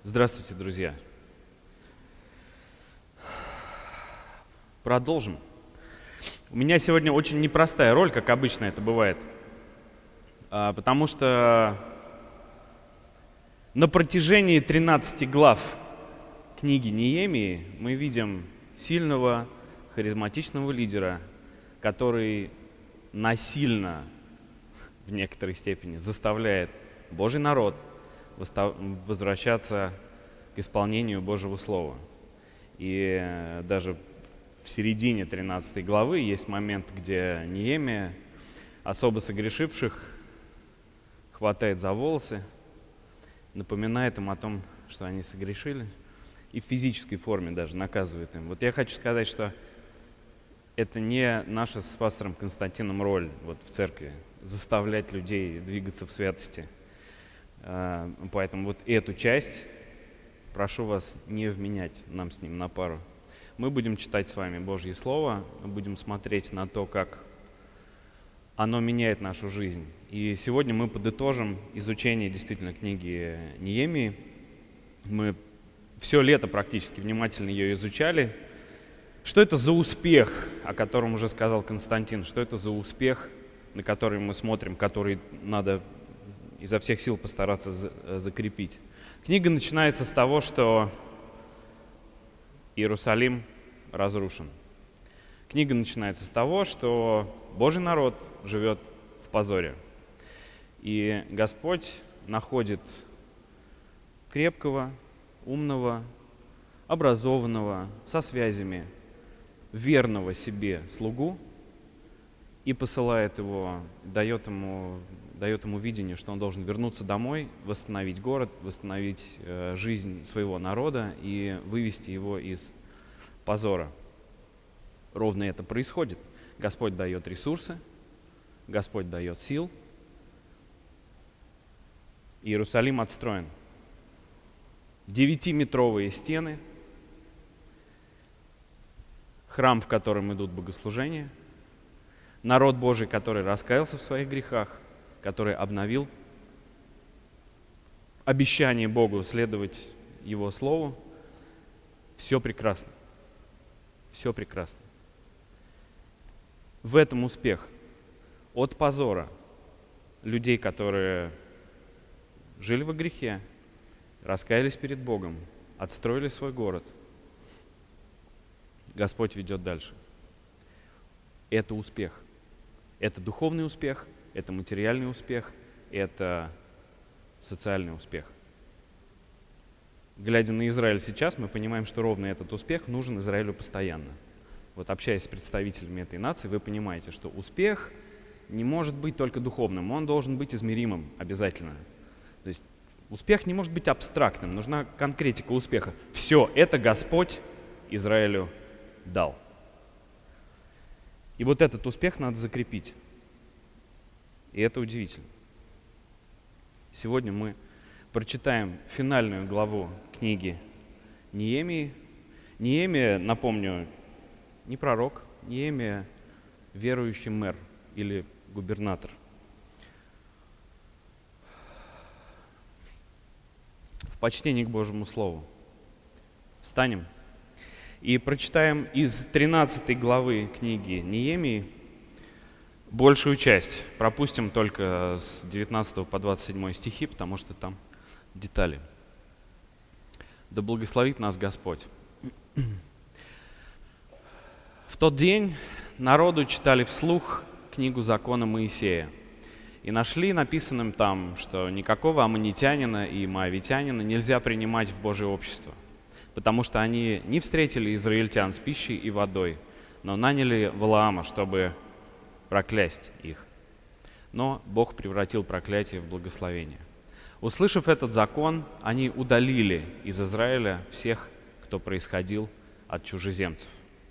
Здравствуйте, друзья. Продолжим. У меня сегодня очень непростая роль, как обычно это бывает, потому что на протяжении 13 глав книги Неемии мы видим сильного, харизматичного лидера, который насильно, в некоторой степени, заставляет Божий народ возвращаться к исполнению Божьего Слова. И даже в середине 13 главы есть момент, где Неемия особо согрешивших хватает за волосы, напоминает им о том, что они согрешили, и в физической форме даже наказывает им. Вот я хочу сказать, что это не наша с пастором Константином роль в церкви заставлять людей двигаться в святости. Поэтому вот эту часть прошу вас не вменять нам с ним на пару. Мы будем читать с вами Божье Слово, мы будем смотреть на то, как оно меняет нашу жизнь. И сегодня мы подытожим изучение действительно книги Неемии. Мы все лето практически внимательно ее изучали. Что это за успех, о котором уже сказал Константин? Что это за успех, на который мы смотрим, который надо изо всех сил постараться закрепить? Книга начинается с того, что Иерусалим разрушен. Книга начинается с того, что Божий народ живет в позоре. И Господь находит крепкого, умного, образованного, со связями, верного себе слугу и посылает его, дает ему видение, что он должен вернуться домой, восстановить город, восстановить жизнь своего народа и вывести его из позора. Ровно это происходит. Господь дает ресурсы, Господь дает сил. Иерусалим отстроен. 9-метровые стены, храм, в котором идут богослужения, народ Божий, который раскаялся в своих грехах, который обновил обещание Богу следовать Его Слову. Все прекрасно. Все прекрасно. В этом успех. От позора людей, которые жили во грехе, раскаялись перед Богом, отстроили свой город. Господь ведет дальше. Это успех. Это духовный успех, это материальный успех, это социальный успех. Глядя на Израиль сейчас, мы понимаем, что ровно этот успех нужен Израилю постоянно. Вот общаясь с представителями этой нации, вы понимаете, что успех не может быть только духовным, он должен быть измеримым обязательно. То есть успех не может быть абстрактным, нужна конкретика успеха. Все это Господь Израилю дал. И вот этот успех надо закрепить. И это удивительно. Сегодня мы прочитаем финальную главу книги Неемии. Неемия, напомню, не пророк, Неемия верующий мэр или губернатор. В почтении к Божьему Слову. Встанем и прочитаем из 13 главы книги Неемии большую часть. Пропустим только с 19 по 27 стихи, потому что там детали. Да благословит нас Господь. В тот день народу читали вслух книгу закона Моисея. И нашли написанным там, что никакого аммонитянина и моавитянина нельзя принимать в Божие общество, потому что они не встретили израильтян с пищей и водой, но наняли Валаама, чтобы проклясть их. Но Бог превратил проклятие в благословение. Услышав этот закон, они удалили из Израиля всех, кто происходил от чужеземцев.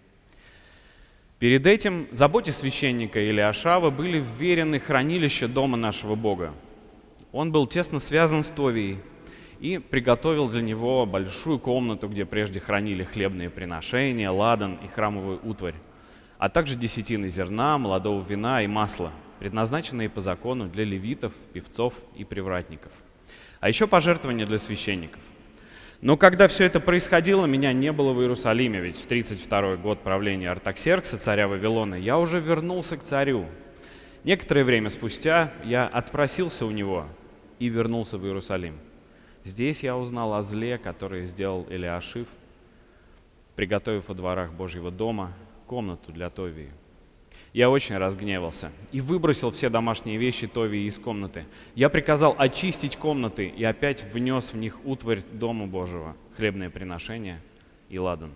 Перед этим заботе священника Илиашава были вверены хранилища дома нашего Бога. Он был тесно связан с Товией и приготовил для него большую комнату, где прежде хранили хлебные приношения, ладан и храмовую утварь, а также десятины зерна, молодого вина и масла, предназначенные по закону для левитов, певцов и привратников. А еще пожертвования для священников. Но когда все это происходило, меня не было в Иерусалиме, ведь в 32-й год правления Артаксеркса, царя Вавилона, я уже вернулся к царю. Некоторое время спустя я отпросился у него и вернулся в Иерусалим. Здесь я узнал о зле, которое сделал Элиашив, приготовив во дворах Божьего дома комнату для Товии. Я очень разгневался и выбросил все домашние вещи Товии из комнаты. Я приказал очистить комнаты и опять внес в них утварь Дома Божьего, хлебное приношение и ладан.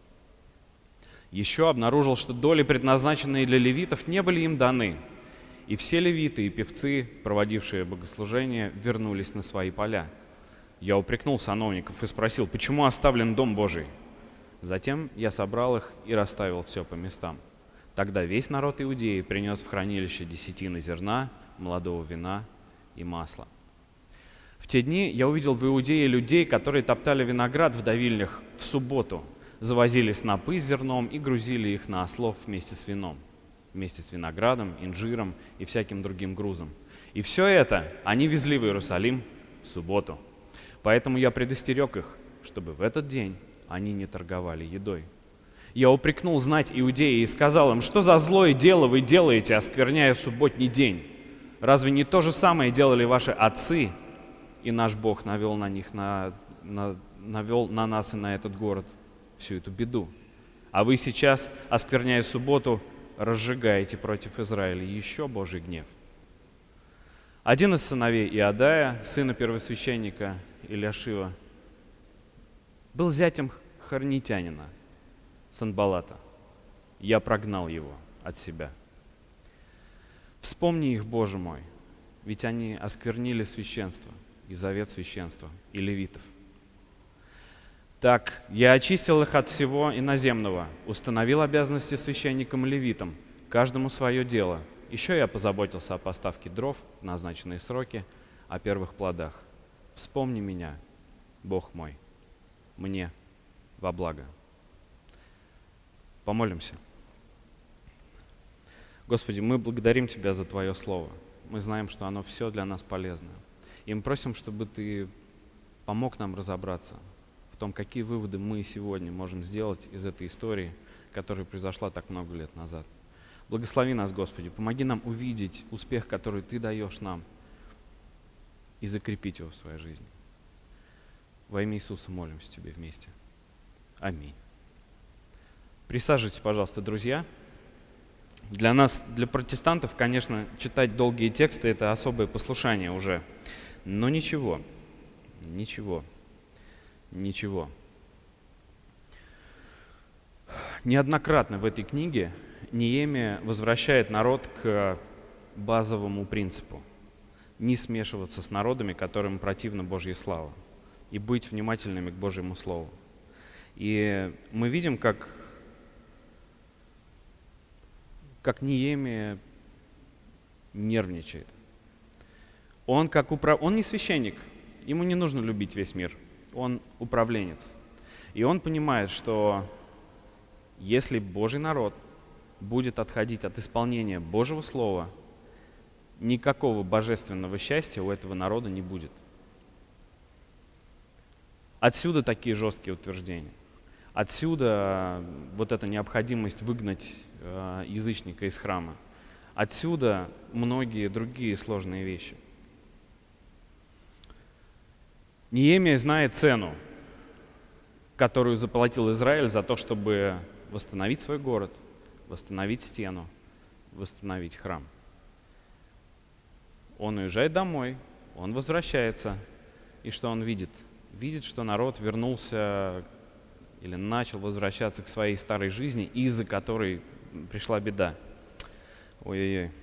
Еще обнаружил, что доли, предназначенные для левитов, не были им даны. И все левиты и певцы, проводившие богослужение, вернулись на свои поля. Я упрекнул сановников и спросил, почему оставлен Дом Божий? Затем я собрал их и расставил все по местам. Тогда весь народ Иудеи принес в хранилище десятины зерна, молодого вина и масла. В те дни я увидел в Иудее людей, которые топтали виноград в давильнях в субботу, завозили снопы с зерном и грузили их на ослов вместе с вином, вместе с виноградом, инжиром и всяким другим грузом. И все это они везли в Иерусалим в субботу. Поэтому я предостерег их, чтобы в этот день они не торговали едой. Я упрекнул знать Иудеи и сказал им, что за злое дело вы делаете, оскверняя субботний день? Разве не то же самое делали ваши отцы, и наш Бог навел на нас и на этот город всю эту беду? А вы сейчас, оскверняя субботу, разжигаете против Израиля еще Божий гнев. Один из сыновей Иадая, сына первосвященника Элиашива, был зятем хорнитянина Санбалата. Я прогнал его от себя. Вспомни их, Боже мой, ведь они осквернили священство и завет священства и левитов. Так, я очистил их от всего иноземного, установил обязанности священникам и левитам, каждому свое дело. Еще я позаботился о поставке дров в назначенные сроки, о первых плодах. Вспомни меня, Бог мой, мне во благо. Помолимся. Господи, мы благодарим Тебя за Твое Слово. Мы знаем, что оно все для нас полезно. И мы просим, чтобы Ты помог нам разобраться в том, какие выводы мы сегодня можем сделать из этой истории, которая произошла так много лет назад. Благослови нас, Господи, помоги нам увидеть успех, который Ты даешь нам, и закрепить его в своей жизни. Во имя Иисуса молимся Тебе вместе. Аминь. Присаживайтесь, пожалуйста, друзья. Для нас, для протестантов, конечно, читать долгие тексты – это особое послушание уже. Но ничего. Неоднократно в этой книге Неемия возвращает народ к базовому принципу – не смешиваться с народами, которым противна Божья слава, и быть внимательными к Божьему Слову. И мы видим, как Неемия нервничает. Он не священник, ему не нужно любить весь мир, он управленец. И он понимает, что если Божий народ будет отходить от исполнения Божьего Слова, никакого божественного счастья у этого народа не будет. Отсюда такие жесткие утверждения. Отсюда вот эта необходимость выгнать язычника из храма. Отсюда многие другие сложные вещи. Неемия знает цену, которую заплатил Израиль за то, чтобы восстановить свой город, восстановить стену, восстановить храм. Он уезжает домой, он возвращается, и что он видит? Видит, что народ вернулся или начал возвращаться к своей старой жизни, из-за которой пришла беда. Ой-ой-ой.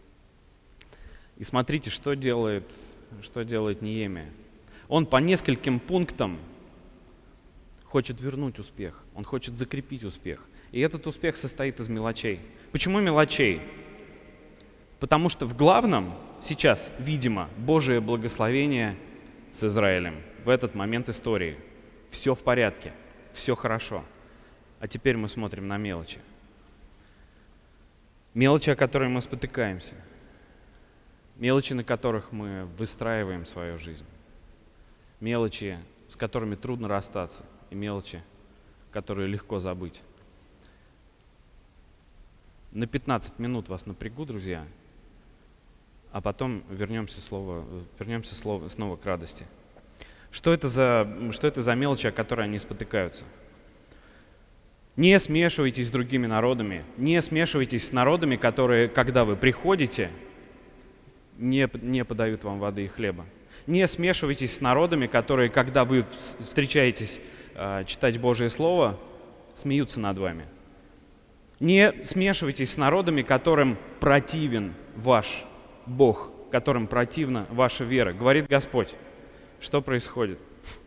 И смотрите, что делает Неемия. Он по нескольким пунктам хочет вернуть успех, он хочет закрепить успех. И этот успех состоит из мелочей. Почему мелочей? Потому что в главном сейчас, видимо, Божие благословение с Израилем в этот момент истории. Все в порядке, все хорошо. А теперь мы смотрим на мелочи. Мелочи, о которых мы спотыкаемся. Мелочи, на которых мы выстраиваем свою жизнь. Мелочи, с которыми трудно расстаться, и мелочи, которые легко забыть. На 15 минут вас напрягу, друзья, а потом вернемся снова к радости. Что это за мелочи, о которой они спотыкаются? Не смешивайтесь с другими народами, не смешивайтесь с народами, которые, когда вы приходите, не подают вам воды и хлеба. Не смешивайтесь с народами, которые, когда вы встречаетесь читать Божие Слово, смеются над вами. Не смешивайтесь с народами, которым противен ваш Бог, которым противна ваша вера. Говорит Господь. Что происходит?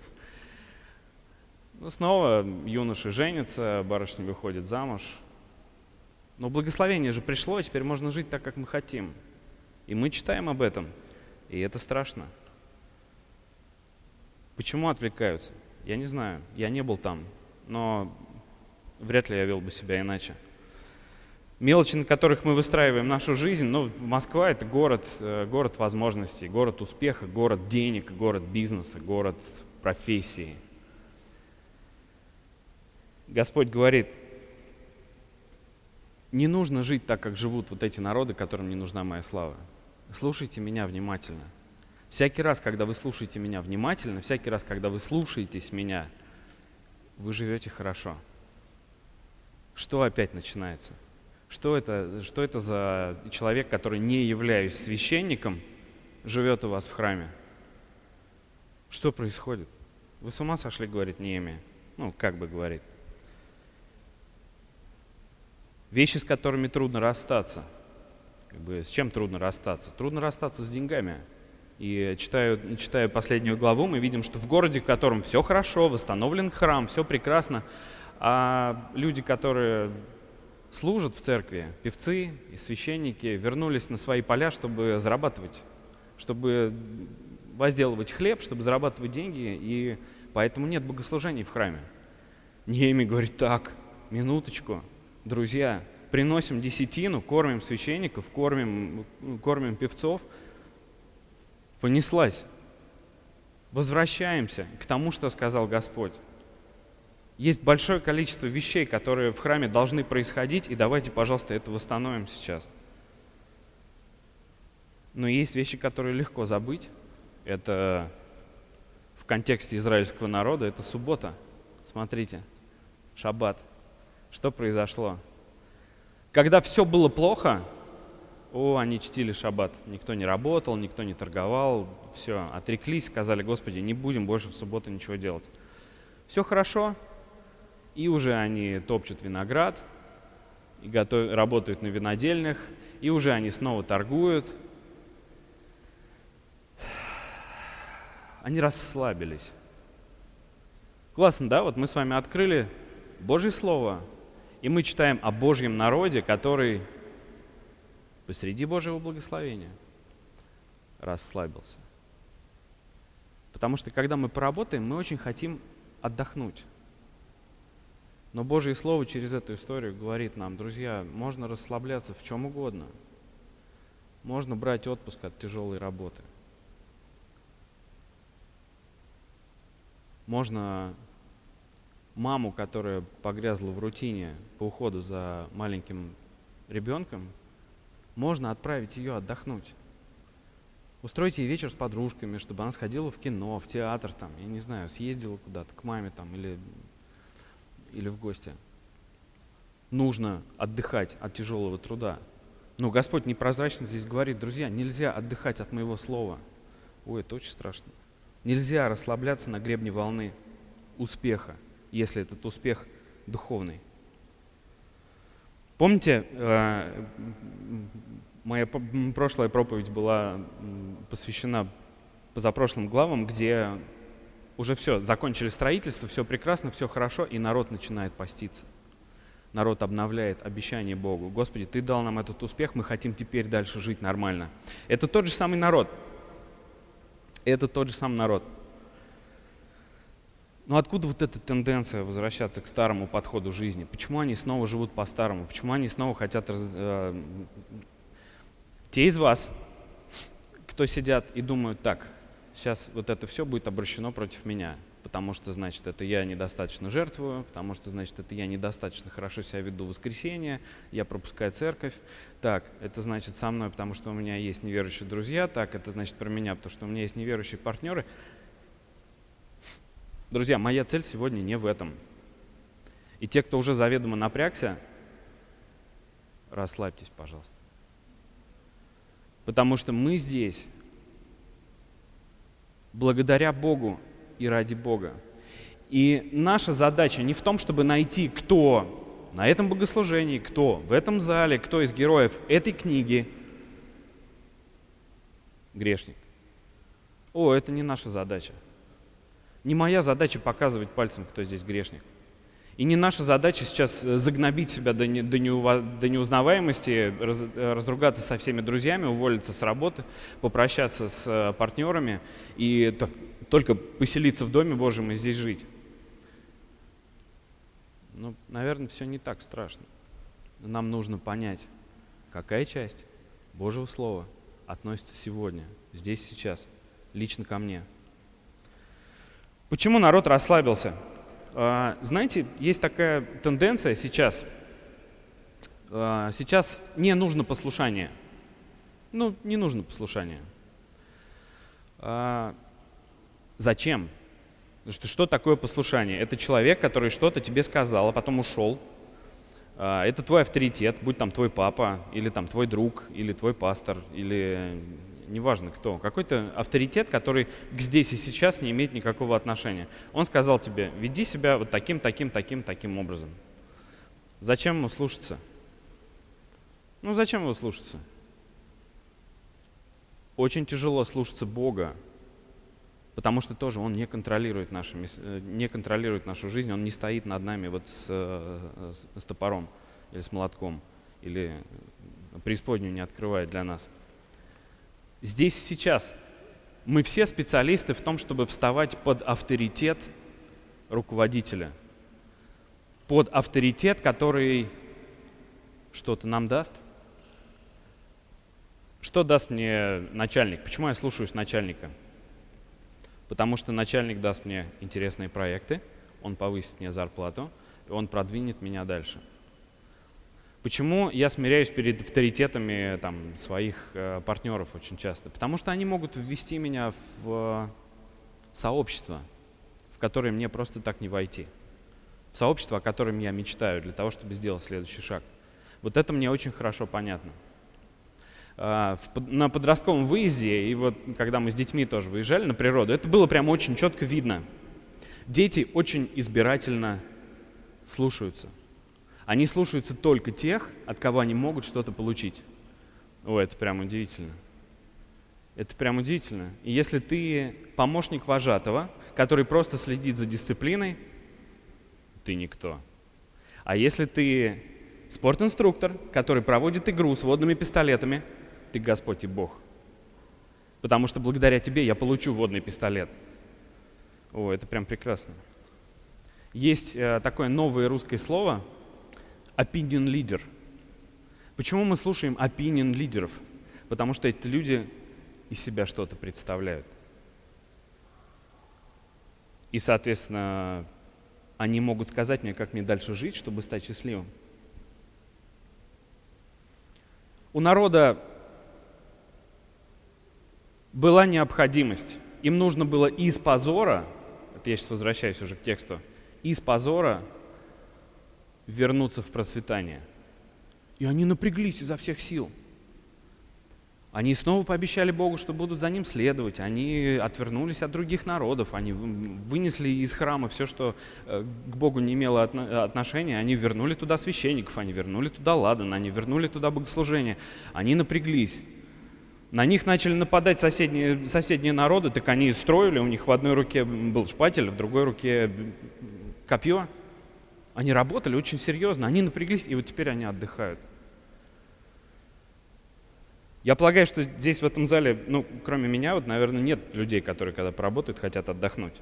Снова юноши женятся, барышня выходит замуж. Но благословение же пришло, и теперь можно жить так, как мы хотим. И мы читаем об этом, и это страшно. Почему отвлекаются? Я не знаю, я не был там, но вряд ли я вел бы себя иначе. Мелочи, на которых мы выстраиваем нашу жизнь, Москва — это город возможностей, город успеха, город денег, город бизнеса, город профессии. Господь говорит, не нужно жить так, как живут вот эти народы, которым не нужна моя слава. Слушайте меня внимательно. Всякий раз, когда вы слушаете меня внимательно, всякий раз, когда вы слушаетесь меня, вы живете хорошо. Что опять начинается? Что это за человек, который, не являясь священником, живет у вас в храме? Что происходит? Вы с ума сошли, говорит Неемия. Как бы говорит. Вещи, с которыми трудно расстаться. С чем трудно расстаться? Трудно расстаться с деньгами. И читая последнюю главу, мы видим, что в городе, в котором все хорошо, восстановлен храм, все прекрасно, а люди, которые служат в церкви, певцы и священники, вернулись на свои поля, чтобы зарабатывать, чтобы возделывать хлеб, чтобы зарабатывать деньги, и поэтому нет богослужений в храме. Неемия говорит, так, минуточку, друзья, приносим десятину, кормим священников, кормим певцов. Понеслась. Возвращаемся к тому, что сказал Господь. Есть большое количество вещей, которые в храме должны происходить, и давайте, пожалуйста, это восстановим сейчас. Но есть вещи, которые легко забыть. Это в контексте израильского народа, это суббота. Смотрите, шаббат. Что произошло? Когда все было плохо, они чтили шаббат. Никто не работал, никто не торговал, все, отреклись, сказали, Господи, не будем больше в субботу ничего делать. Все хорошо, и уже они топчут виноград, и работают на винодельнях, и уже они снова торгуют. Они расслабились. Классно, да? Вот мы с вами открыли Божье Слово, и мы читаем о Божьем народе, который посреди Божьего благословения расслабился. Потому что, когда мы поработаем, мы очень хотим отдохнуть. Но Божье Слово через эту историю говорит нам, друзья, можно расслабляться в чем угодно. Можно брать отпуск от тяжелой работы. Можно маму, которая погрязла в рутине по уходу за маленьким ребенком, можно отправить ее отдохнуть. Устройте ей вечер с подружками, чтобы она сходила в кино, в театр, я не знаю, съездила куда-то к маме или в гости. Нужно отдыхать от тяжелого труда. Но Господь непрозрачно здесь говорит, друзья, нельзя отдыхать от моего слова. Это очень страшно. Нельзя расслабляться на гребне волны успеха, если этот успех духовный. Помните, моя прошлая проповедь была посвящена позапрошлым главам, где уже все, закончили строительство, все прекрасно, все хорошо, и народ начинает поститься. Народ обновляет обещание Богу. Господи, Ты дал нам этот успех, мы хотим теперь дальше жить нормально. Это тот же самый народ. Это тот же самый народ. Но откуда вот эта тенденция возвращаться к старому подходу жизни? Почему они снова живут по-старому? Почему они снова хотят... Те из вас, кто сидят и думают, так, сейчас вот это все будет обращено против меня. потому что, значит, это я недостаточно жертвую, потому что, значит, это я недостаточно хорошо себя веду в воскресенье, я пропускаю церковь. Так, это значит со мной, потому что у меня есть неверующие друзья. Так, это значит про меня, потому что у меня есть неверующие партнеры. Друзья, моя цель сегодня не в этом. И те, кто уже заведомо напрягся, расслабьтесь, пожалуйста. Потому что мы здесь благодаря Богу и ради Бога. И наша задача не в том, чтобы найти, кто на этом богослужении, кто в этом зале, кто из героев этой книги грешник. Это не наша задача. Не моя задача показывать пальцем, кто здесь грешник. И не наша задача сейчас загнобить себя до неузнаваемости, разругаться со всеми друзьями, уволиться с работы, попрощаться с партнерами и только поселиться в Доме Божьем и здесь жить. Наверное, все не так страшно. Нам нужно понять, какая часть Божьего Слова относится сегодня, здесь, сейчас, лично ко мне. Почему народ расслабился? Знаете, есть такая тенденция сейчас. Сейчас не нужно послушание. Не нужно послушание. Зачем? Что такое послушание? Это человек, который что-то тебе сказал, а потом ушел. Это твой авторитет, будь там твой папа, или там твой друг, или твой пастор, или неважно кто. Какой-то авторитет, который к здесь и сейчас не имеет никакого отношения. Он сказал тебе, веди себя вот таким образом. Зачем ему слушаться? Зачем его слушаться? Очень тяжело слушаться Бога, потому что тоже Он не контролирует нашу жизнь, Он не стоит над нами вот с топором или с молотком, или преисподнюю не открывает для нас. Здесь и сейчас мы все специалисты в том, чтобы вставать под авторитет руководителя, под авторитет, который что-то нам даст. Что даст мне начальник? Почему я слушаюсь начальника? Потому что начальник даст мне интересные проекты, он повысит мне зарплату, и он продвинет меня дальше. Почему я смиряюсь перед авторитетами своих партнеров очень часто? Потому что они могут ввести меня в сообщество, в которое мне просто так не войти. В сообщество, о котором я мечтаю для того, чтобы сделать следующий шаг. Вот это мне очень хорошо понятно. На подростковом выезде, и вот когда мы с детьми тоже выезжали на природу, это было прям очень четко видно. Дети очень избирательно слушаются. Они слушаются только тех, от кого они могут что-то получить. Это прям удивительно. Это прям удивительно. И если ты помощник вожатого, который просто следит за дисциплиной, ты никто. А если ты спортинструктор, который проводит игру с водными пистолетами, ты Господь и Бог. Потому что благодаря тебе я получу водный пистолет. Это прям прекрасно. Есть такое новое русское слово opinion leader. Почему мы слушаем opinion лидеров? Потому что эти люди из себя что-то представляют. И, соответственно, они могут сказать мне, как мне дальше жить, чтобы стать счастливым. У народа была необходимость. Им нужно было из позора, это я сейчас возвращаюсь уже к тексту, из позора вернуться в процветание. И они напряглись изо всех сил. Они снова пообещали Богу, что будут за Ним следовать. Они отвернулись от других народов. Они вынесли из храма все, что к Богу не имело отношения. Они вернули туда священников, они вернули туда ладан, они вернули туда богослужение. Они напряглись. На них начали нападать соседние народы, так они строили. У них в одной руке был шпатель, в другой руке копье. Они работали очень серьезно, они напряглись, и вот теперь они отдыхают. Я полагаю, что здесь, в этом зале, кроме меня, наверное, нет людей, которые, когда поработают, хотят отдохнуть.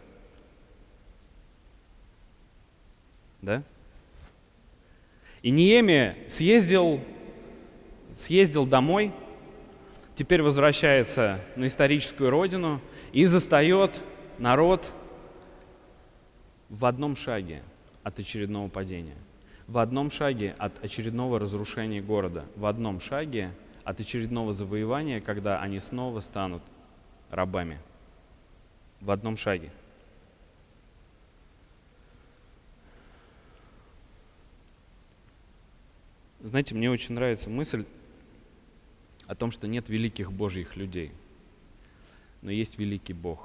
Да? И Неемия съездил домой, теперь возвращается на историческую родину и застает народ в одном шаге от очередного падения, в одном шаге от очередного разрушения города, в одном шаге от очередного завоевания, когда они снова станут рабами. В одном шаге. Знаете, мне очень нравится мысль о том, что нет великих Божьих людей, но есть великий Бог.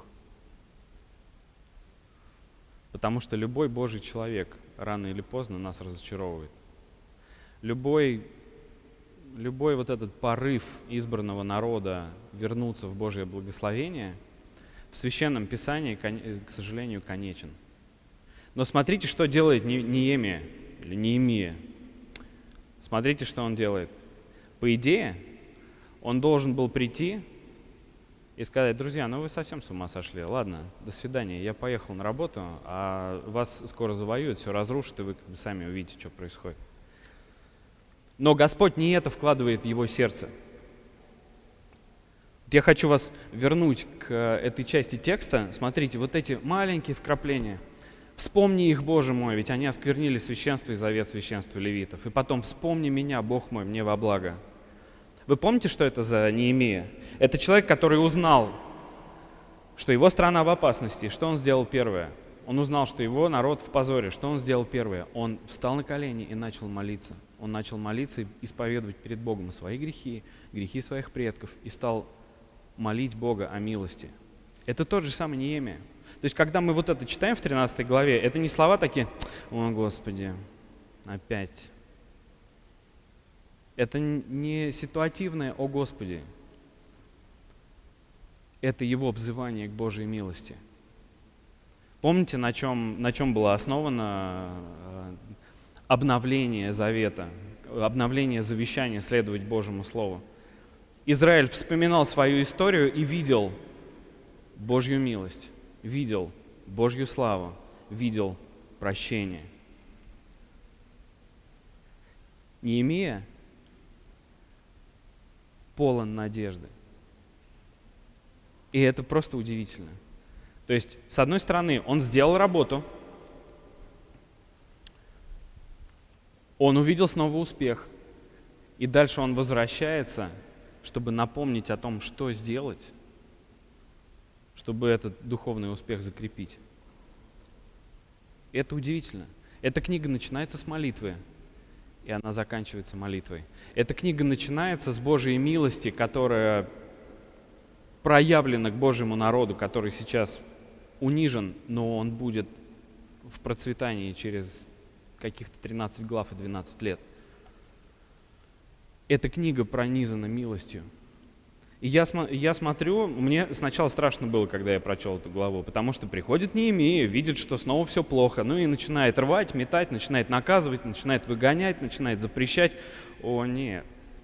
Потому что любой Божий человек рано или поздно нас разочаровывает. Любой вот этот порыв избранного народа вернуться в Божье благословение в Священном Писании, к сожалению, конечен. Но смотрите, что делает Неемия или Неемия. Смотрите, что он делает. По идее, он должен был прийти и сказать: друзья, ну вы совсем с ума сошли. Ладно, до свидания, я поехал на работу, а вас скоро завоюют, все разрушат, и вы сами увидите, что происходит. Но Господь не это вкладывает в его сердце. Я хочу вас вернуть к этой части текста. Смотрите, вот эти маленькие вкрапления. Вспомни их, Боже мой, ведь они осквернили священство и завет священства левитов. И потом: вспомни меня, Бог мой, мне во благо. Вы помните, что это за Неемия? Это человек, который узнал, что его страна в опасности. Что он сделал первое? Он узнал, что его народ в позоре. Что он сделал первое? Он встал на колени и начал молиться. Он начал молиться и исповедовать перед Богом свои грехи, грехи своих предков, и стал молить Бога о милости. Это тот же самый Неемия. То есть, когда мы вот это читаем в 13 главе, это не слова такие: «О, Господи, опять». Это не ситуативное «О, Господи». Это его взывание к Божьей милости. Помните, на чем было основано обновление завета, обновление завещания следовать Божьему Слову? Израиль вспоминал свою историю и видел Божью милость, видел Божью славу, видел прощение. Неемия полон надежды. И это просто удивительно. То есть, с одной стороны, он сделал работу, он увидел снова успех, и дальше он возвращается, чтобы напомнить о том, что сделать, чтобы этот духовный успех закрепить. И это удивительно. Эта книга начинается с молитвы, и она заканчивается молитвой. Эта книга начинается с Божьей милости, которая проявлена к Божьему народу, который сейчас унижен, но он будет в процветании через каких-то 13 глав и 12 лет. Эта книга пронизана милостью. И я смотрю, мне сначала страшно было, когда я прочел эту главу, потому что приходит Неемия, видит, что снова все плохо, ну и начинает рвать, метать, начинает наказывать, начинает выгонять, начинает запрещать. О, нет.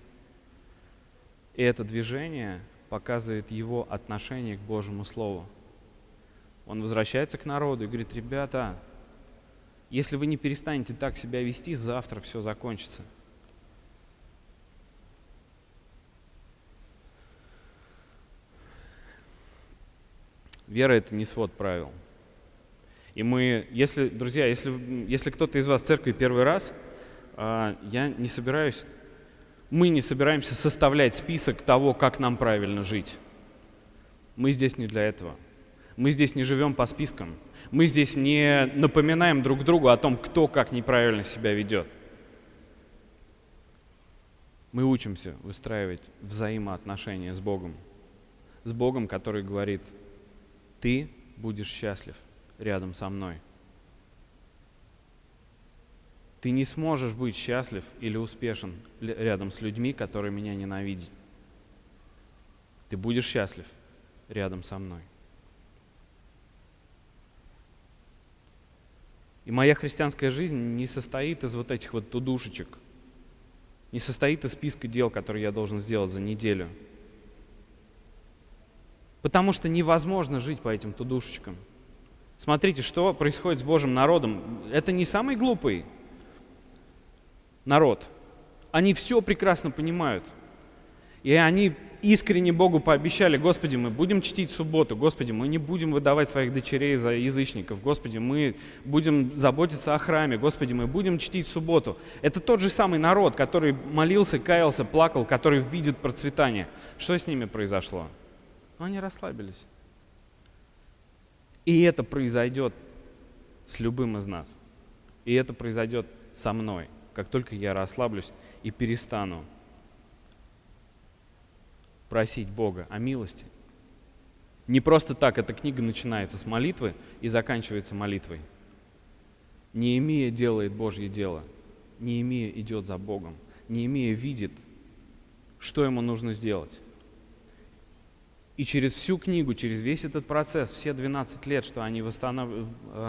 И это движение показывает его отношение к Божьему Слову. Он возвращается к народу и говорит: ребята, если вы не перестанете так себя вести, завтра все закончится. Вера — это не свод правил. И мы, друзья, если кто-то из вас в церкви первый раз, мы не собираемся составлять список того, как нам правильно жить. Мы здесь не для этого. Мы здесь не живем по спискам. Мы здесь не напоминаем друг другу о том, кто как неправильно себя ведет. Мы учимся выстраивать взаимоотношения с Богом. С Богом, который говорит: ты будешь счастлив рядом со мной. Ты не сможешь быть счастлив или успешен рядом с людьми, которые меня ненавидят. Ты будешь счастлив рядом со мной. И моя христианская жизнь не состоит из вот этих вот тудушечек, не состоит из списка дел, которые я должен сделать за неделю. Потому что невозможно жить по этим тудушечкам. Смотрите, что происходит с Божьим народом. Это не самый глупый народ. Они все прекрасно понимают. И они искренне Богу пообещали: Господи, мы будем чтить субботу, Господи, мы не будем выдавать своих дочерей за язычников, Господи, мы будем заботиться о храме, Господи, мы будем чтить субботу. Это тот же самый народ, который молился, каялся, плакал, который видит процветание. Что с ними произошло? Они расслабились. И это произойдет с любым из нас. И это произойдет со мной, как только я расслаблюсь и перестану просить Бога о милости. Не просто так эта книга начинается с молитвы и заканчивается молитвой. Неемия делает Божье дело. Неемия идет за Богом. Неемия видит, что ему нужно сделать. И через всю книгу, через весь этот процесс, все 12 лет, что они восстанавливают,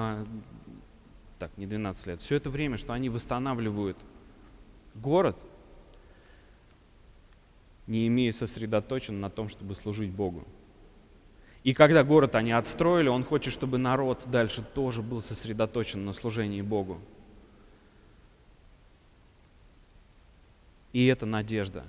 не 12 лет, все это время, что они восстанавливают город, Неемия сосредоточен на том, чтобы служить Богу. И когда город они отстроили, он хочет, чтобы народ дальше тоже был сосредоточен на служении Богу. И это надежда.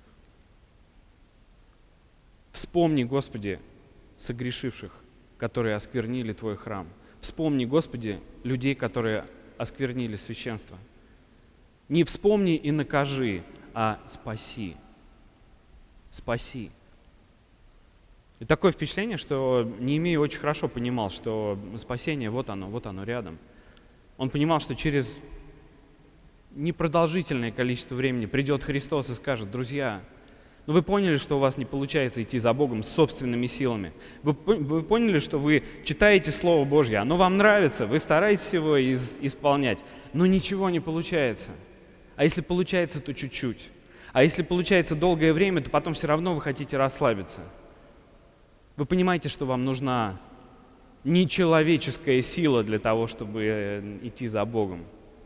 Вспомни, Господи, согрешивших, которые осквернили Твой храм. Вспомни, Господи, людей, которые осквернили священство. Не вспомни и накажи, а спаси. Спаси. И такое впечатление, что Неемия очень хорошо понимал, что спасение вот оно рядом. Он понимал, что через непродолжительное количество времени придет Христос и скажет: друзья, вы поняли, что у вас не получается идти за Богом собственными силами. Вы поняли, что вы читаете Слово Божье, оно вам нравится, вы стараетесь его исполнять, но ничего не получается. А если получается, то чуть-чуть. А если получается долгое время, то потом все равно вы хотите расслабиться. Вы понимаете, что вам нужна нечеловеческая сила для того, чтобы идти за Богом.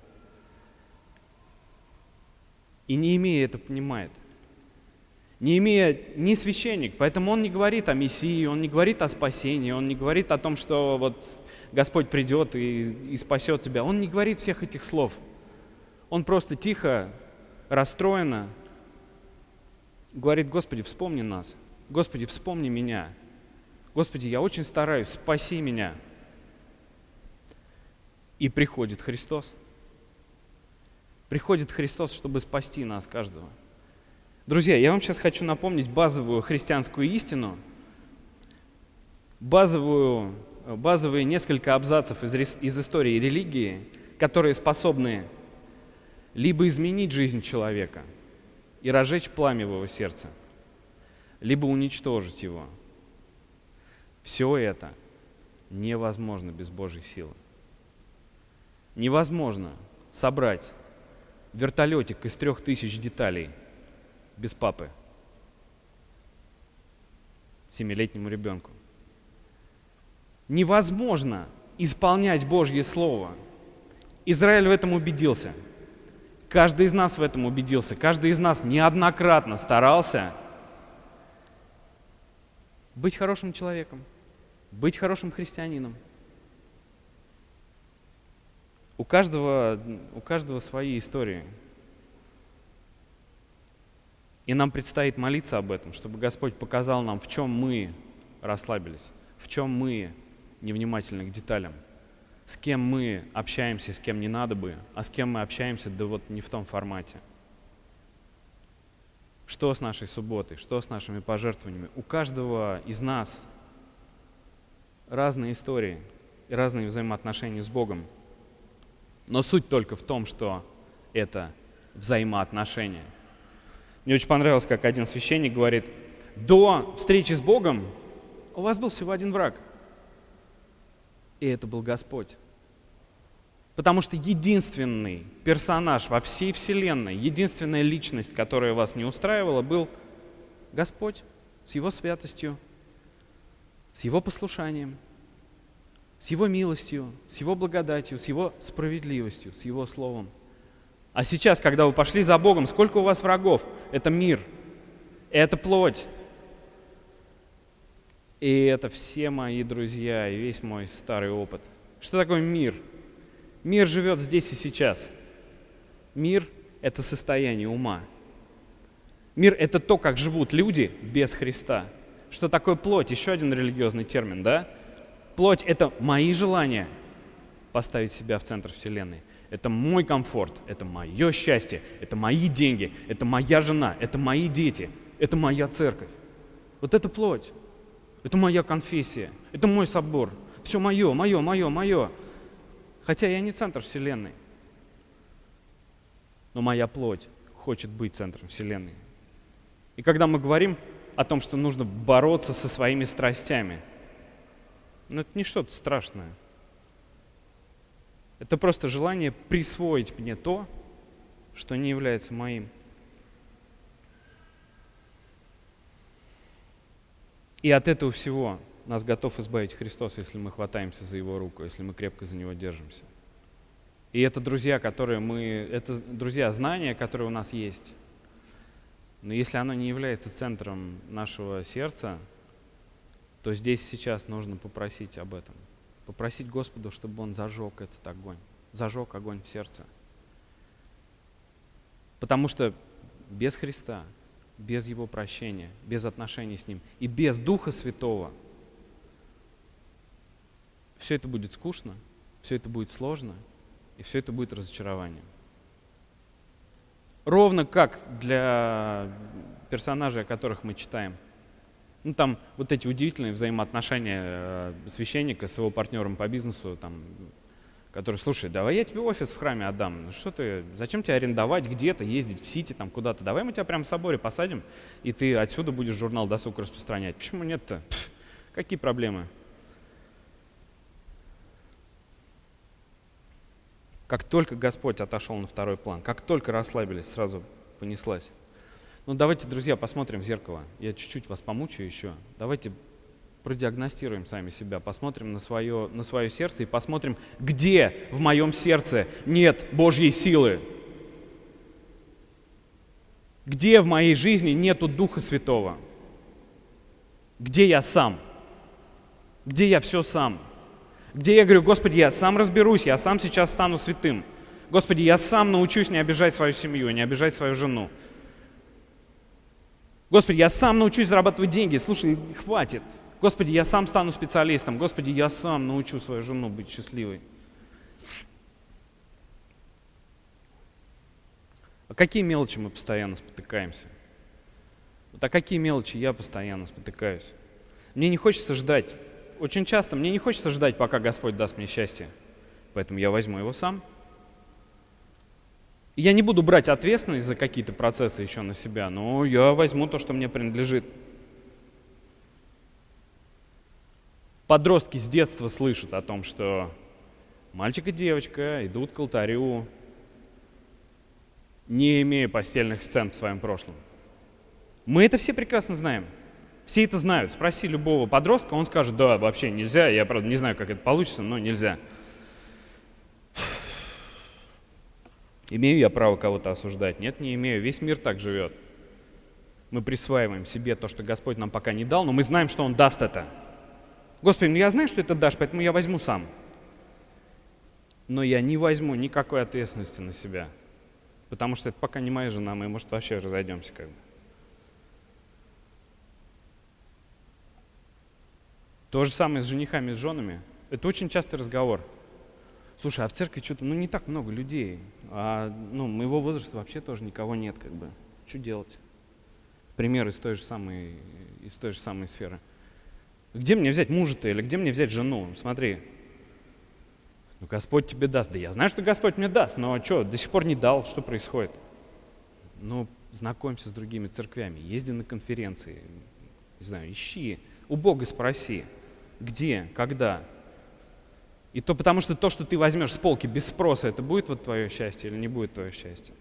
И Неемия это понимает. Неемия не священник, поэтому он не говорит о Мессии, он не говорит о спасении, он не говорит о том, что вот Господь придет и спасет тебя. Он не говорит всех этих слов. Он просто тихо, расстроенно говорит: Господи, вспомни нас. Господи, вспомни меня. Господи, я очень стараюсь, спаси меня. И приходит Христос. Приходит Христос, чтобы спасти нас, каждого. Друзья, я вам сейчас хочу напомнить базовую христианскую истину, базовые несколько абзацев из истории религии, которые способны либо изменить жизнь человека и разжечь пламя в его сердце, либо уничтожить его. Все это невозможно без Божьей силы. Невозможно собрать вертолетик из 3000 деталей без папы 7-летнему ребенку. Невозможно исполнять Божье Слово. Израиль в этом убедился. Каждый из нас в этом убедился. Каждый из нас неоднократно старался быть хорошим человеком, быть хорошим христианином. У каждого свои истории. И нам предстоит молиться об этом, чтобы Господь показал нам, в чем мы расслабились, в чем мы невнимательны к деталям, с кем мы общаемся, с кем не надо бы, а с кем мы общаемся, да вот не в том формате. Что с нашей субботой, что с нашими пожертвованиями? У каждого из нас разные истории и разные взаимоотношения с Богом. Но суть только в том, что это взаимоотношения. Мне очень понравилось, как один священник говорит: до встречи с Богом у вас был всего один враг. И это был Господь. Потому что единственный персонаж во всей вселенной, единственная личность, которая вас не устраивала, был Господь с Его святостью, с Его послушанием, с Его милостью, с Его благодатью, с Его справедливостью, с Его Словом. А сейчас, когда вы пошли за Богом, сколько у вас врагов? Это мир, это плоть. И это все мои друзья и весь мой старый опыт. Что такое мир? Мир живет здесь и сейчас. Мир — это состояние ума. Мир — это то, как живут люди без Христа. Что такое плоть? Еще один религиозный термин, да? Плоть — это мои желания поставить себя в центр Вселенной. Это мой комфорт, это мое счастье, это мои деньги, это моя жена, это мои дети, это моя церковь. Вот это плоть. Это моя конфессия, это мой собор. Все мое, мое, мое, мое. Хотя я не центр Вселенной. Но моя плоть хочет быть центром Вселенной. И когда мы говорим о том, что нужно бороться со своими страстями, это не что-то страшное. Это просто желание присвоить мне то, что не является моим. И от этого всего нас готов избавить Христос, если мы хватаемся за Его руку, если мы крепко за Него держимся. И это, друзья, это, друзья, знания, которые у нас есть. Но если оно не является центром нашего сердца, то здесь сейчас нужно попросить об этом. Попросить Господа, чтобы Он зажег этот огонь, зажег огонь в сердце. Потому что без Христа, без Его прощения, без отношений с Ним и без Духа Святого все это будет скучно, все это будет сложно, и все это будет разочарованием. Ровно как для персонажей, о которых мы читаем. Там вот эти удивительные взаимоотношения священника с его партнером по бизнесу, который: слушай, давай я тебе офис в храме отдам. Зачем тебе арендовать где-то, ездить в Сити куда-то? Давай мы тебя прямо в соборе посадим, и ты отсюда будешь журнал «Досуг» распространять. Почему нет-то? Какие проблемы? Как только Господь отошел на второй план, как только расслабились, сразу понеслась. Давайте, друзья, посмотрим в зеркало. Я чуть-чуть вас помучаю еще. Давайте продиагностируем сами себя, посмотрим на свое сердце и посмотрим, где в моем сердце нет Божьей силы. Где в моей жизни нету Духа Святого. Где я сам. Где я все сам. Где я говорю: Господи, я сам разберусь, я сам сейчас стану святым. Господи, я сам научусь не обижать свою семью, не обижать свою жену. Господи, я сам научусь зарабатывать деньги. Слушай, хватит. Господи, я сам стану специалистом. Господи, я сам научу свою жену быть счастливой. А какие мелочи мы постоянно спотыкаемся? А какие мелочи я постоянно спотыкаюсь? Мне не хочется ждать. Очень часто мне не хочется ждать, пока Господь даст мне счастье. Поэтому я возьму его сам. И я не буду брать ответственность за какие-то процессы еще на себя, но я возьму то, что мне принадлежит. Подростки с детства слышат о том, что мальчик и девочка идут к алтарю, не имея постельных сцен в своем прошлом. Мы это все прекрасно знаем. Все это знают. Спроси любого подростка, он скажет: да, вообще нельзя. Я, правда, не знаю, как это получится, но нельзя. Имею я право кого-то осуждать? Нет, не имею. Весь мир так живет. Мы присваиваем себе то, что Господь нам пока не дал, но мы знаем, что Он даст это. Господи, я знаю, что это дашь, поэтому я возьму сам. Но я не возьму никакой ответственности на себя, потому что это пока не моя жена, мы, может, вообще разойдемся как бы. То же самое с женихами, с женами. Это очень частый разговор. Слушай, а в церкви что-то, не так много людей, а моего возраста вообще тоже никого нет, как бы. Что делать? Пример из той же самой сферы. Где мне взять мужа-то или где мне взять жену? Смотри, Господь тебе даст. Да я знаю, что Господь мне даст, но что, до сих пор не дал, что происходит? Знакомься с другими церквями, езди на конференции, не знаю, ищи, у Бога спроси, где, когда. И то потому что то, что ты возьмешь с полки без спроса, это будет твое счастье или не будет твое счастье?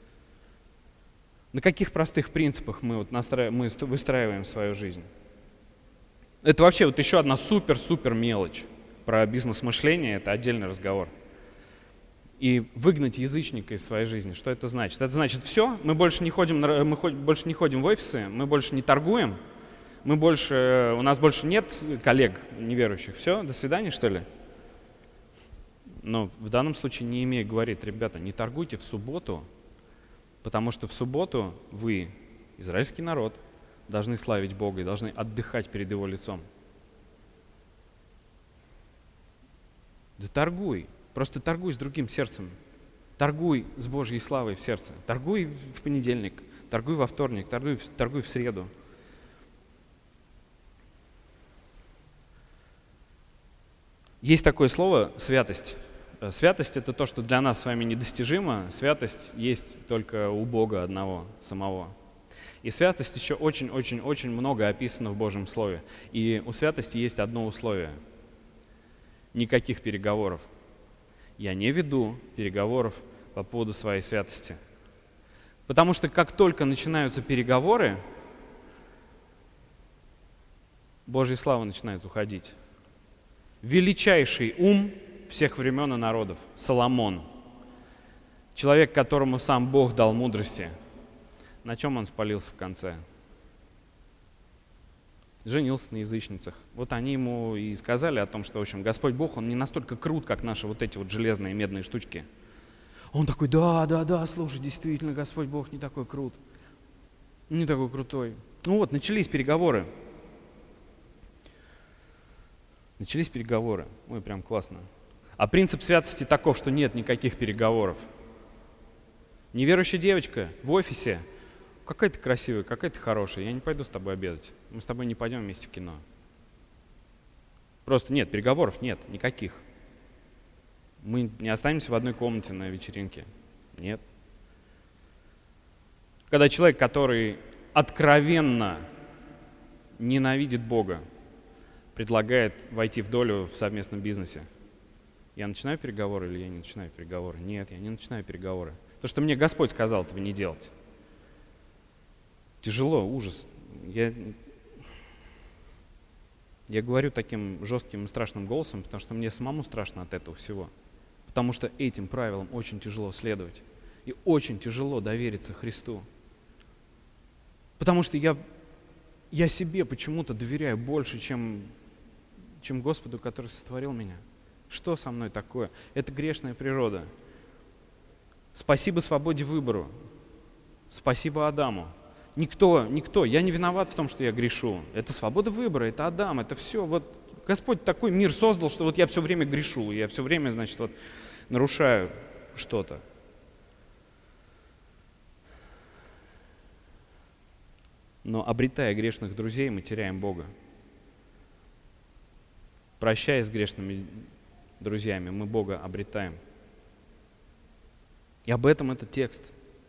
На каких простых принципах мы выстраиваем свою жизнь? Это вообще еще одна супер-супер мелочь. Про бизнес-мышление — это отдельный разговор. И выгнать язычника из своей жизни, что это значит? Это значит: все, мы больше не ходим в офисы, мы больше не торгуем, у нас больше нет коллег неверующих. Все, до свидания, что ли? Но в данном случае Неемия говорит: ребята, не торгуйте в субботу, потому что в субботу вы израильский народ, должны славить Бога и должны отдыхать перед Его лицом. Да торгуй, просто торгуй с другим сердцем. Торгуй с Божьей славой в сердце. Торгуй в понедельник, торгуй во вторник, торгуй в среду. Есть такое слово «святость». Святость — это то, что для нас с вами недостижимо. Святость есть только у Бога одного, самого. И святость еще очень-очень-очень много описано в Божьем Слове. И у святости есть одно условие. Никаких переговоров. Я не веду переговоров по поводу своей святости. Потому что как только начинаются переговоры, Божья слава начинает уходить. Величайший ум всех времен и народов, Соломон, человек, которому сам Бог дал мудрости, на чем он спалился в конце? Женился на язычницах. Вот они ему и сказали о том, что, в общем, Господь Бог, Он не настолько крут, как наши вот эти вот железные медные штучки. Он такой: да, слушай, действительно, Господь Бог не такой крут, не такой крутой. Ну вот, начались переговоры. Ой, прям классно. А принцип святости таков, что нет никаких переговоров. Неверующая девочка в офисе: какая ты красивая, какая ты хорошая, я не пойду с тобой обедать. Мы с тобой не пойдем вместе в кино. Просто нет, переговоров нет, никаких. Мы не останемся в одной комнате на вечеринке. Нет. Когда человек, который откровенно ненавидит Бога, предлагает войти в долю в совместном бизнесе, я начинаю переговоры или я не начинаю переговоры? Нет, я не начинаю переговоры. Потому что мне Господь сказал этого не делать. Тяжело, ужас. Я говорю таким жестким и страшным голосом, потому что мне самому страшно от этого всего. Потому что этим правилам очень тяжело следовать. И очень тяжело довериться Христу. Потому что я себе почему-то доверяю больше, чем Господу, который сотворил меня. Что со мной такое? Это грешная природа. Спасибо свободе выбора. Спасибо Адаму. Никто, я не виноват в том, что я грешу. Это свобода выбора, это Адам, это все. Вот Господь такой мир создал, что вот я все время грешу, я все время, значит, вот нарушаю что-то. Но обретая грешных друзей, мы теряем Бога. Прощаясь с грешными друзьями, мы Бога обретаем. И об этом этот текст.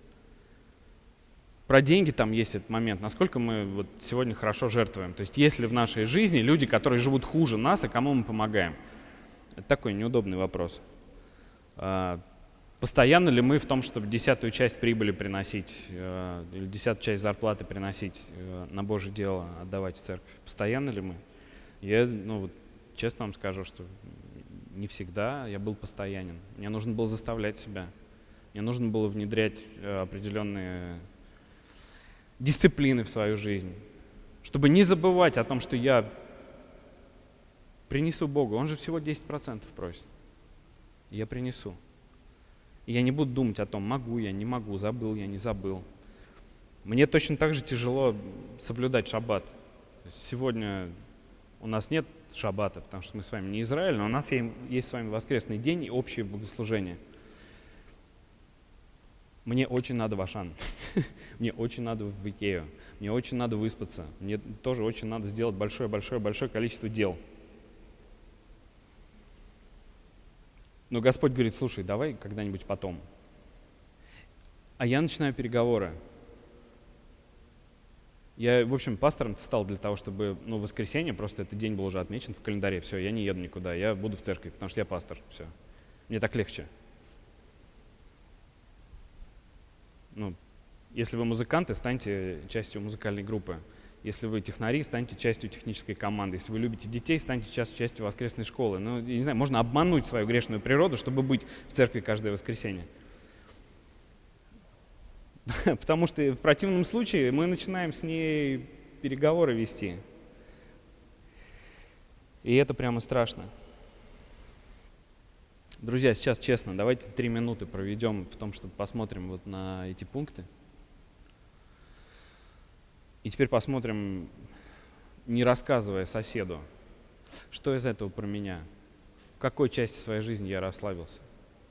Про деньги там есть этот момент, насколько мы вот сегодня хорошо жертвуем. То есть есть ли в нашей жизни люди, которые живут хуже нас, и кому мы помогаем? Это такой неудобный вопрос. Постоянно ли мы в том, чтобы 10-ю часть прибыли приносить, или 10-ю часть зарплаты приносить на Божье дело, отдавать в церковь? Постоянно ли мы? Я, честно вам скажу, что не всегда я был постоянен. Мне нужно было заставлять себя. Мне нужно было внедрять определенные дисциплины в свою жизнь, чтобы не забывать о том, что я принесу Богу. Он же всего 10% просит. Я принесу. И я не буду думать о том, могу я, не могу, забыл я, не забыл. Мне точно так же тяжело соблюдать шаббат. Сегодня у нас нет шаббата, потому что мы с вами не Израиль, но у нас есть с вами воскресный день и общее богослужение. Мне очень надо в Ашан, мне очень надо в Икею, мне очень надо выспаться, мне тоже очень надо сделать большое-большое-большое количество дел. Но Господь говорит: слушай, давай когда-нибудь потом. А я начинаю переговоры. Я, в общем, пастором стал для того, чтобы, воскресенье, просто этот день был уже отмечен в календаре. Все, я не еду никуда, я буду в церкви, потому что я пастор. Все. Мне так легче. Если вы музыканты, станьте частью музыкальной группы. Если вы технари, станьте частью технической команды. Если вы любите детей, станьте частью воскресной школы. Я не знаю, можно обмануть свою грешную природу, чтобы быть в церкви каждое воскресенье. Потому что в противном случае мы начинаем с ней переговоры вести. И это прямо страшно. Друзья, сейчас честно, давайте 3 минуты проведем в том, чтобы посмотрим вот на эти пункты. И теперь посмотрим, не рассказывая соседу, что из этого про меня, в какой части своей жизни я расслабился,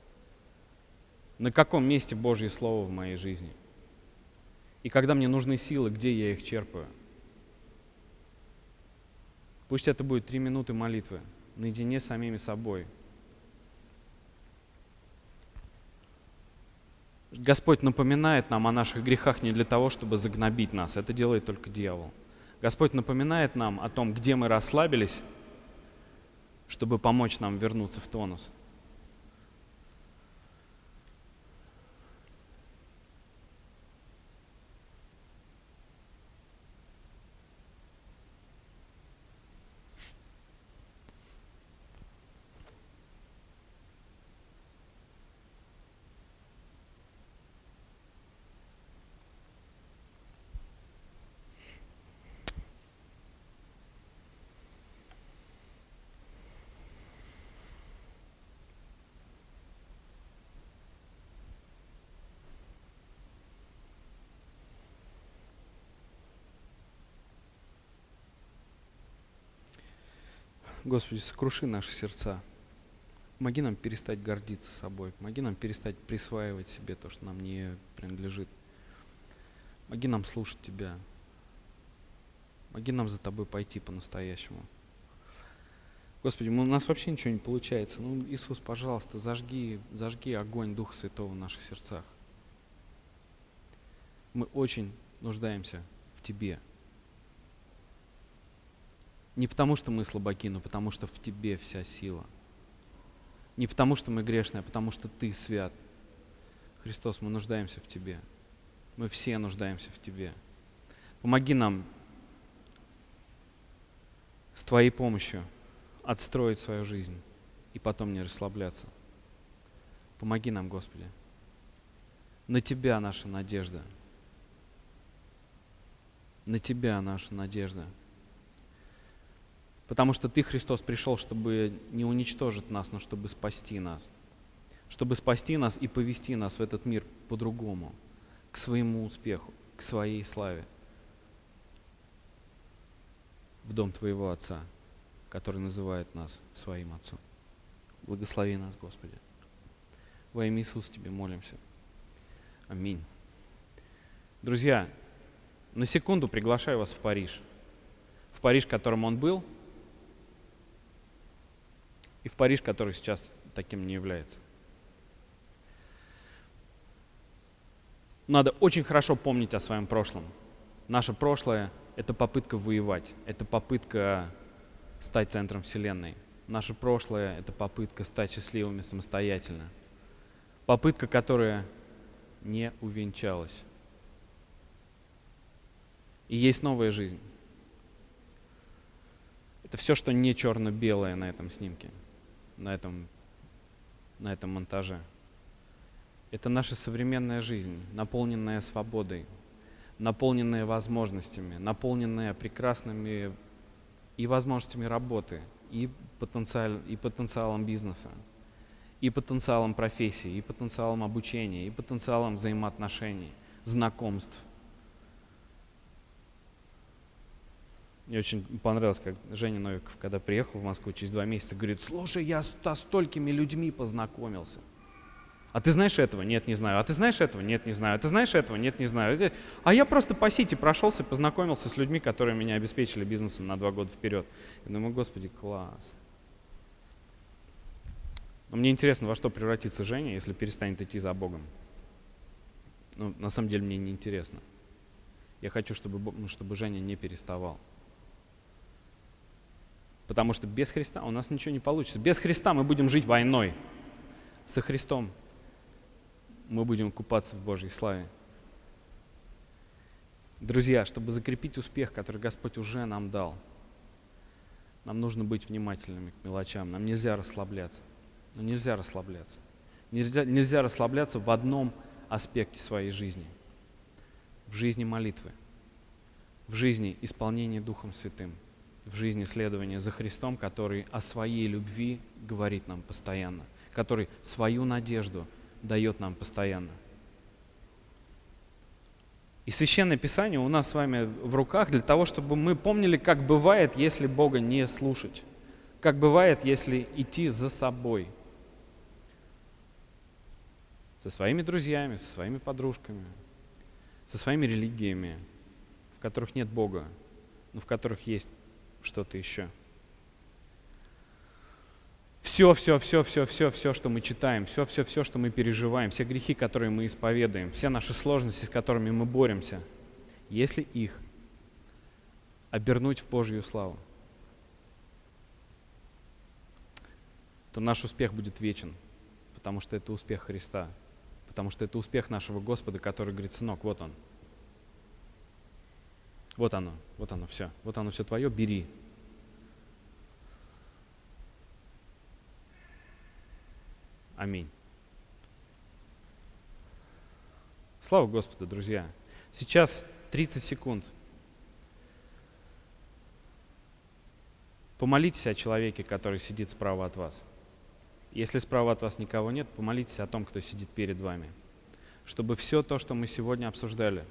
на каком месте Божье Слово в моей жизни, и когда мне нужны силы, где я их черпаю. Пусть это будет 3 минуты молитвы, наедине с самими собой. Господь напоминает нам о наших грехах не для того, чтобы загнобить нас. Это делает только дьявол. Господь напоминает нам о том, где мы расслабились, чтобы помочь нам вернуться в тонус. Господи, сокруши наши сердца. Помоги нам перестать гордиться собой. Помоги нам перестать присваивать себе то, что нам не принадлежит. Помоги нам слушать Тебя. Помоги нам за Тобой пойти по-настоящему. Господи, у нас вообще ничего не получается. Ну, Иисус, пожалуйста, зажги огонь Духа Святого в наших сердцах. Мы очень нуждаемся в Тебе. Не потому, что мы слабаки, но потому, что в Тебе вся сила. Не потому, что мы грешные, а потому, что Ты свят. Христос, мы нуждаемся в Тебе. Мы все нуждаемся в Тебе. Помоги нам с Твоей помощью отстроить свою жизнь и потом не расслабляться. Помоги нам, Господи. На Тебя наша надежда. На Тебя наша надежда. Потому что Ты, Христос, пришел, чтобы не уничтожить нас, но чтобы спасти нас. Чтобы спасти нас и повести нас в этот мир по-другому, к своему успеху, к своей славе. В дом Твоего Отца, который называет нас Своим Отцом. Благослови нас, Господи. Во имя Иисуса Тебе молимся. Аминь. Друзья, на секунду приглашаю вас в Париж. В Париж, в котором он был, и в Париж, который сейчас таким не является. Надо очень хорошо помнить о своем прошлом. Наше прошлое — это попытка воевать, это попытка стать центром Вселенной. Наше прошлое — это попытка стать счастливыми самостоятельно. Попытка, которая не увенчалась. И есть новая жизнь. Это все, что не черно-белое на этом снимке, на этом монтаже. Это наша современная жизнь, наполненная свободой, наполненная возможностями, наполненная прекрасными и возможностями работы, и потенциалом бизнеса, и потенциалом профессии, и потенциалом обучения, и потенциалом взаимоотношений, знакомств. Мне очень понравилось, как Женя Новиков, когда приехал в Москву через 2 месяца, говорит: слушай, я со столькими людьми познакомился. А ты знаешь этого? Нет, не знаю. А ты знаешь этого? Нет, не знаю. А ты знаешь этого? Нет, не знаю. А я просто по сити прошелся, познакомился с людьми, которые меня обеспечили бизнесом на 2 года вперед. Я думаю, Господи, класс. Но мне интересно, во что превратится Женя, если перестанет идти за Богом. Ну, на самом деле мне не интересно. Я хочу, чтобы Женя не переставал. Потому что без Христа у нас ничего не получится. Без Христа мы будем жить войной. Со Христом мы будем купаться в Божьей славе. Друзья, чтобы закрепить успех, который Господь уже нам дал, нам нужно быть внимательными к мелочам. Нам нельзя расслабляться. Но нельзя расслабляться. Нельзя расслабляться в одном аспекте своей жизни. В жизни молитвы, в жизни исполнения Духом Святым, в жизни следования за Христом, который о своей любви говорит нам постоянно, который свою надежду дает нам постоянно. И Священное Писание у нас с вами в руках для того, чтобы мы помнили, как бывает, если Бога не слушать. Как бывает, если идти за собой. Со своими друзьями, со своими подружками, со своими религиями, в которых нет Бога, но в которых есть что-то еще. Все, что мы читаем, все, что мы переживаем, все грехи, которые мы исповедуем, все наши сложности, с которыми мы боремся, если их обернуть в Божью славу, то наш успех будет вечен, потому что это успех Христа, потому что это успех нашего Господа, который говорит: сынок, вот он. Вот оно все твое, бери. Аминь. Слава Господу, друзья. Сейчас 30 секунд. Помолитесь о человеке, который сидит справа от вас. Если справа от вас никого нет, помолитесь о том, кто сидит перед вами. Чтобы все то, что мы сегодня обсуждали,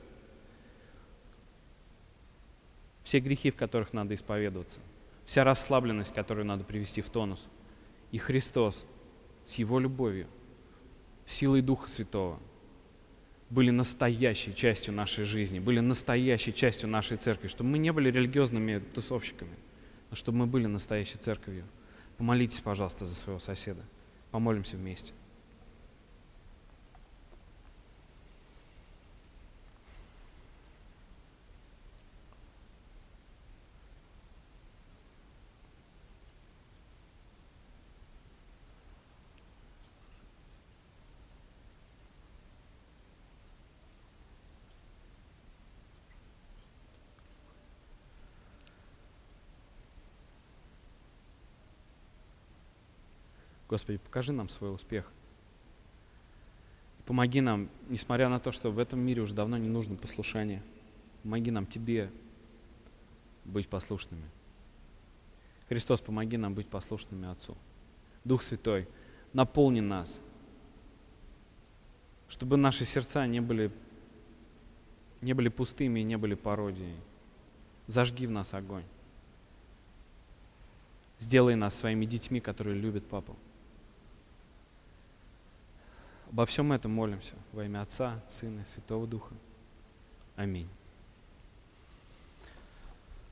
все грехи, в которых надо исповедоваться, вся расслабленность, которую надо привести в тонус, и Христос с Его любовью, силой Духа Святого были настоящей частью нашей жизни, были настоящей частью нашей церкви, чтобы мы не были религиозными тусовщиками, но чтобы мы были настоящей церковью. Помолитесь, пожалуйста, за своего соседа. Помолимся вместе. Господи, покажи нам свой успех. Помоги нам, несмотря на то, что в этом мире уже давно не нужно послушание, помоги нам Тебе быть послушными. Христос, помоги нам быть послушными Отцу. Дух Святой, наполни нас, чтобы наши сердца не были пустыми и не были пародией. Зажги в нас огонь. Сделай нас своими детьми, которые любят Папу. Обо всем этом молимся во имя Отца, Сына и Святого Духа. Аминь.